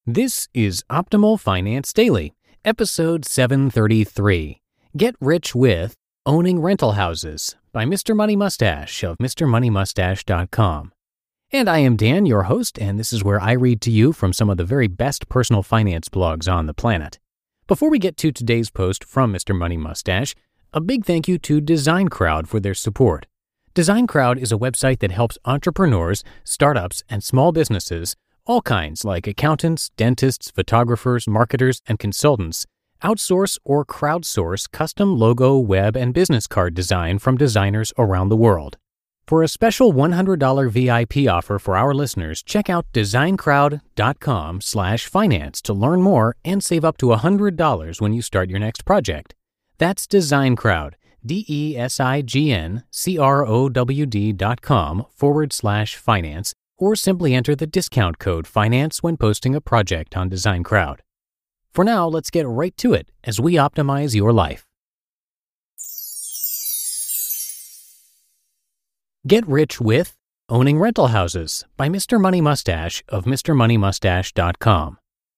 This is Optimal Finance Daily, episode 733. Get Rich with Owning Rental Houses by Mr. Money Mustache of MrMoneyMustache.com. And I am Dan, your host, and this is where I read to you from some of the very best personal finance blogs on the planet. Before we get to today's post from Mr. Money Mustache, a big thank you to Design Crowd for their support. Design Crowd is a website that helps entrepreneurs, startups, and small businesses, all kinds like accountants, dentists, photographers, marketers, and consultants, outsource or crowdsource custom logo, web, and business card design from designers around the world. For a special $100 VIP offer for our listeners, check out designcrowd.com/finance to learn more and save up to $100 when you start your next project. That's Design Crowd, DESIGNCROWD.com/finance, or simply enter the discount code FINANCE when posting a project on Design Crowd. For now, let's get right to it as we optimize your life. Get Rich with Owning Rental Houses by Mr. Money Mustache of MrMoneyMustache.com.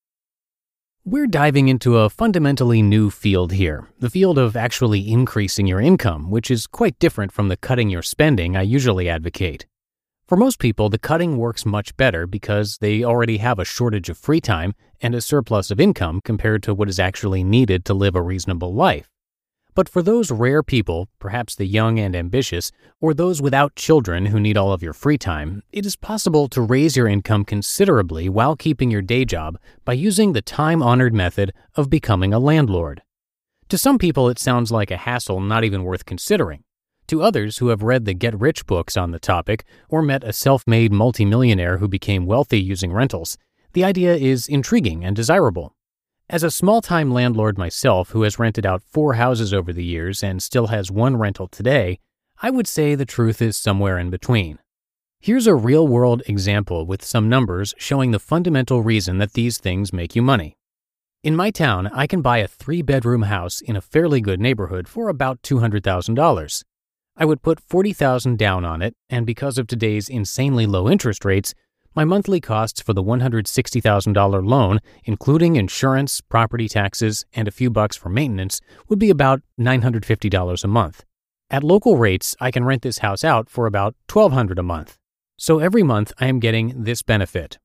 We're diving into a fundamentally new field here, the field of actually increasing your income, which is quite different from the cutting your spending I usually advocate. For most people, the cutting works much better because they already have a shortage of free time and a surplus of income compared to what is actually needed to live a reasonable life. But for those rare people, perhaps the young and ambitious, or those without children who need all of your free time, it is possible to raise your income considerably while keeping your day job by using the time-honored method of becoming a landlord. To some people, it sounds like a hassle not even worth considering. To others who have read the Get Rich books on the topic or met a self-made multimillionaire who became wealthy using rentals, the idea is intriguing and desirable. As a small-time landlord myself who has rented out 4 houses over the years and still has 1 rental today, I would say the truth is somewhere in between. Here's a real-world example with some numbers showing the fundamental reason that these things make you money. In my town, I can buy a 3-bedroom house in a fairly good neighborhood for about $200,000. I would put $40,000 down on it, and because of today's insanely low interest rates, my monthly costs for the $160,000 loan, including insurance, property taxes, and a few bucks for maintenance, would be about $950 a month. At local rates, I can rent this house out for about $1,200 a month. So every month I am getting this benefit: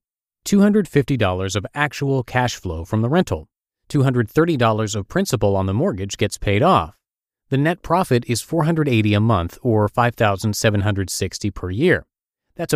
$250 of actual cash flow from the rental. $230 of principal on the mortgage gets paid off. The net profit is $480 a month, or $5,760 per year. That's a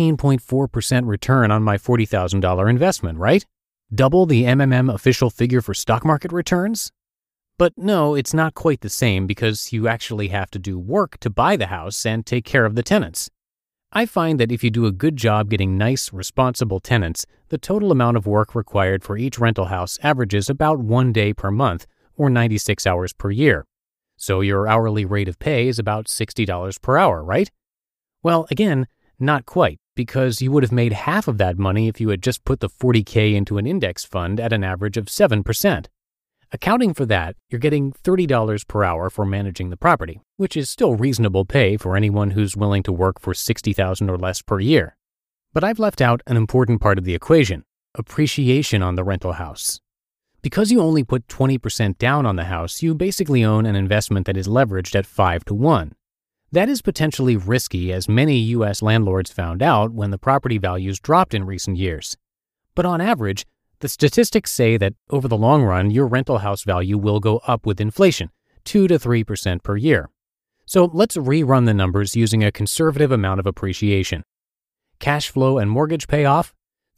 14.4% return on my $40,000 investment, right? Double the MMM official figure for stock market returns? But no, it's not quite the same because you actually have to do work to buy the house and take care of the tenants. I find that if you do a good job getting nice, responsible tenants, the total amount of work required for each rental house averages about 1 day per month, or 96 hours per year. So your hourly rate of pay is about $60 per hour, right? Well, again, not quite, because you would have made half of that money if you had just put the $40K into an index fund at an average of 7%. Accounting for that, you're getting $30 per hour for managing the property, which is still reasonable pay for anyone who's willing to work for $60,000 or less per year. But I've left out an important part of the equation: appreciation on the rental house. Because you only put 20% down on the house, you basically own an investment that is leveraged at 5-to-1. That is potentially risky, as many U.S. landlords found out when the property values dropped in recent years. But on average, the statistics say that over the long run, your rental house value will go up with inflation, 2 to 3% per year. So let's rerun the numbers using a conservative amount of appreciation. Cash flow and mortgage payoff,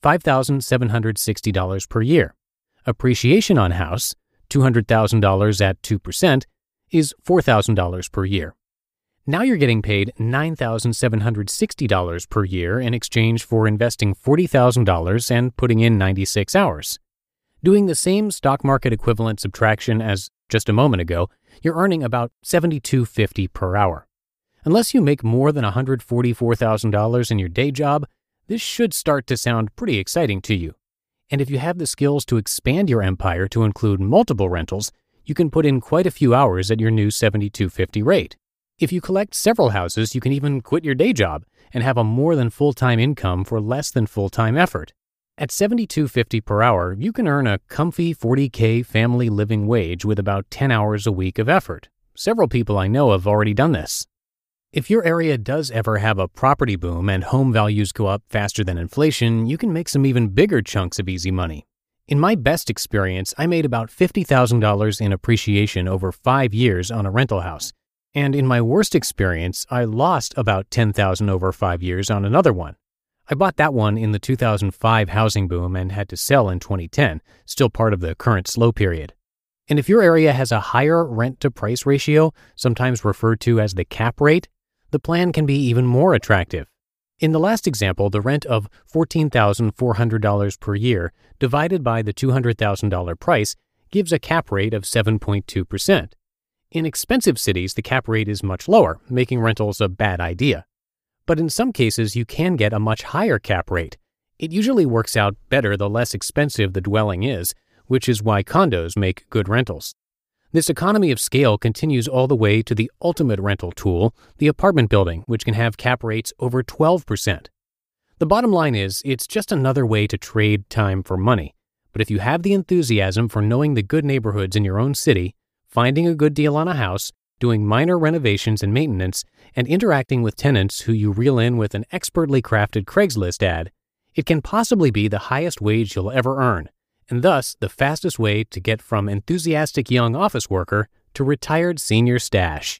$5,760 per year. Appreciation on house, $200,000 at 2%, is $4,000 per year. Now you're getting paid $9,760 per year in exchange for investing $40,000 and putting in 96 hours. Doing the same stock market equivalent subtraction as just a moment ago, you're earning about $72.50 per hour. Unless you make more than $144,000 in your day job, this should start to sound pretty exciting to you. And if you have the skills to expand your empire to include multiple rentals, you can put in quite a few hours at your new $72.50 rate. If you collect several houses, you can even quit your day job and have a more than full-time income for less than full-time effort. At $72.50 per hour, you can earn a comfy $40K family living wage with about 10 hours a week of effort. Several people I know have already done this. If your area does ever have a property boom and home values go up faster than inflation, you can make some even bigger chunks of easy money. In my best experience, I made about $50,000 in appreciation over 5 years on a rental house. And in my worst experience, I lost about $10,000 over 5 years on another one. I bought that one in the 2005 housing boom and had to sell in 2010, still part of the current slow period. And if your area has a higher rent-to-price ratio, sometimes referred to as the cap rate, the plan can be even more attractive. In the last example, the rent of $14,400 per year divided by the $200,000 price gives a cap rate of 7.2%. In expensive cities, the cap rate is much lower, making rentals a bad idea. But in some cases, you can get a much higher cap rate. It usually works out better the less expensive the dwelling is, which is why condos make good rentals. This economy of scale continues all the way to the ultimate rental tool, the apartment building, which can have cap rates over 12%. The bottom line is, it's just another way to trade time for money. But if you have the enthusiasm for knowing the good neighborhoods in your own city, finding a good deal on a house, doing minor renovations and maintenance, and interacting with tenants who you reel in with an expertly crafted Craigslist ad, it can possibly be the highest wage you'll ever earn, and thus the fastest way to get from enthusiastic young office worker to retired senior stash.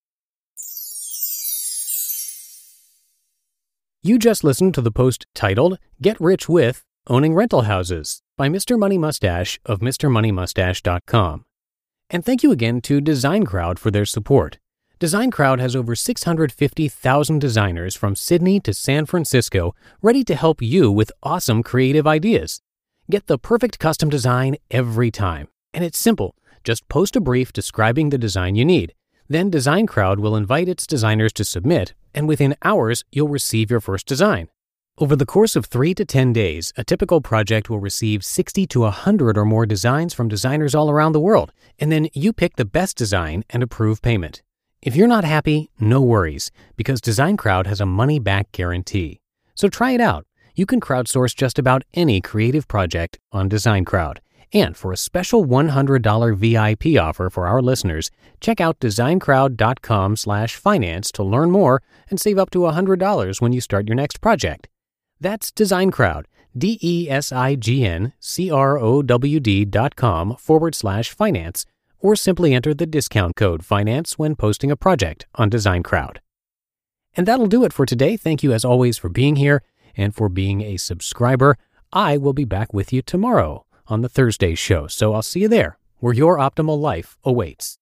You just listened to the post titled, "Get Rich with Owning Rental Houses" by Mr. Money Mustache of MrMoneyMustache.com. And thank you again to DesignCrowd for their support. DesignCrowd has over 650,000 designers from Sydney to San Francisco ready to help you with awesome creative ideas. Get the perfect custom design every time. And it's simple. Just post a brief describing the design you need. Then DesignCrowd will invite its designers to submit, and within hours, you'll receive your first design. Over the course of 3 to 10 days, a typical project will receive 60 to 100 or more designs from designers all around the world, and then you pick the best design and approve payment. If you're not happy, no worries, because DesignCrowd has a money-back guarantee. So try it out. You can crowdsource just about any creative project on DesignCrowd. And for a special $100 VIP offer for our listeners, check out designcrowd.com/finance to learn more and save up to $100 when you start your next project. That's DesignCrowd, DesignCrowd.com/finance, or simply enter the discount code FINANCE when posting a project on DesignCrowd. And that'll do it for today. Thank you as always for being here and for being a subscriber. I will be back with you tomorrow on the Thursday show, so I'll see you there, where your optimal life awaits.